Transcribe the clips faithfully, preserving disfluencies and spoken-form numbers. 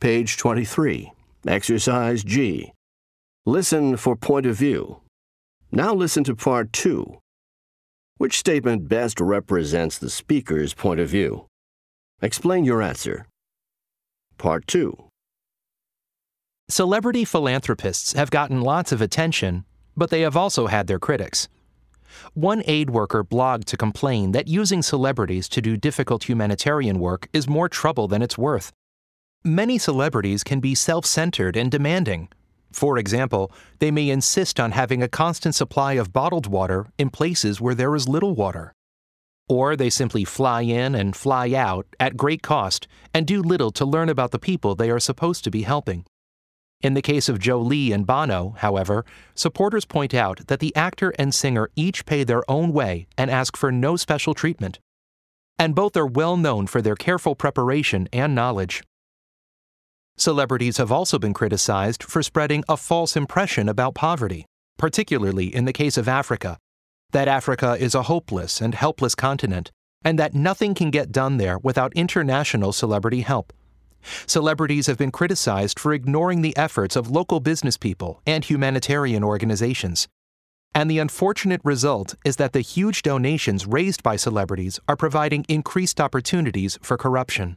page twenty-three. Exercise G. Listen for point of view. Now listen to part two. Which statement best represents the speaker's point of view? Explain your answer. Part two. Celebrity philanthropists have gotten lots of attention, but they have also had their critics. One aid worker blogged to complain that using celebrities to do difficult humanitarian work is more trouble than it's worth. Many celebrities can be self-centered and demanding. For example, they may insist on having a constant supply of bottled water in places where there is little water. Or they simply fly in and fly out at great cost and do little to learn about the people they are supposed to be helping. In the case of Jolie and Bono, however, supporters point out that the actor and singer each pay their own way and ask for no special treatment. And both are well known for their careful preparation and knowledge. Celebrities have also been criticized for spreading a false impression about poverty, particularly in the case of Africa, that Africa is a hopeless and helpless continent, and that nothing can get done there without international celebrity help. Celebrities have been criticized for ignoring the efforts of local business people and humanitarian organizations. And the unfortunate result is that the huge donations raised by celebrities are providing increased opportunities for corruption.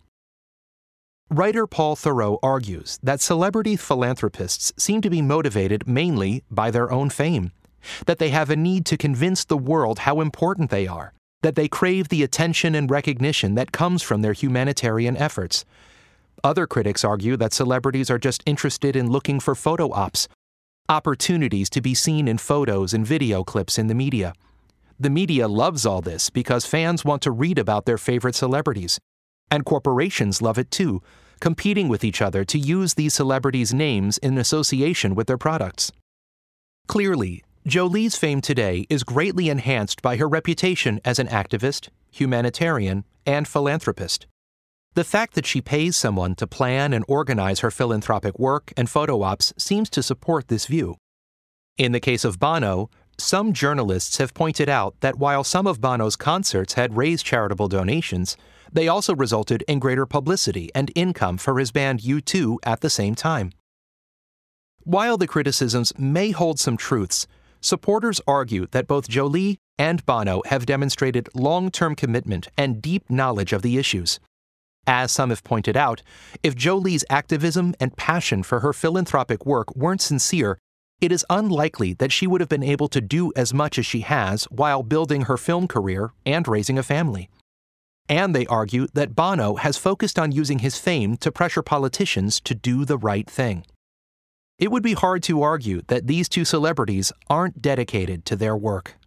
Writer Paul Theroux argues that celebrity philanthropists seem to be motivated mainly by their own fame, that they have a need to convince the world how important they are, that they crave the attention and recognition that comes from their humanitarian efforts. Other critics argue that celebrities are just interested in looking for photo ops, opportunities to be seen in photos and video clips in the media. The media loves all this because fans want to read about their favorite celebrities. And corporations love it too, competing with each other to use these celebrities' names in association with their products. Clearly, Jolie's fame today is greatly enhanced by her reputation as an activist, humanitarian, and philanthropist. The fact that she pays someone to plan and organize her philanthropic work and photo ops seems to support this view. In the case of Bono, some journalists have pointed out that while some of Bono's concerts had raised charitable donations, they also resulted in greater publicity and income for his band U two at the same time. While the criticisms may hold some truths, supporters argue that both Jolie and Bono have demonstrated long-term commitment and deep knowledge of the issues. As some have pointed out, if Jolie's activism and passion for her philanthropic work weren't sincere, it is unlikely that she would have been able to do as much as she has while building her film career and raising a family. And they argue that Bono has focused on using his fame to pressure politicians to do the right thing. It would be hard to argue that these two celebrities aren't dedicated to their work.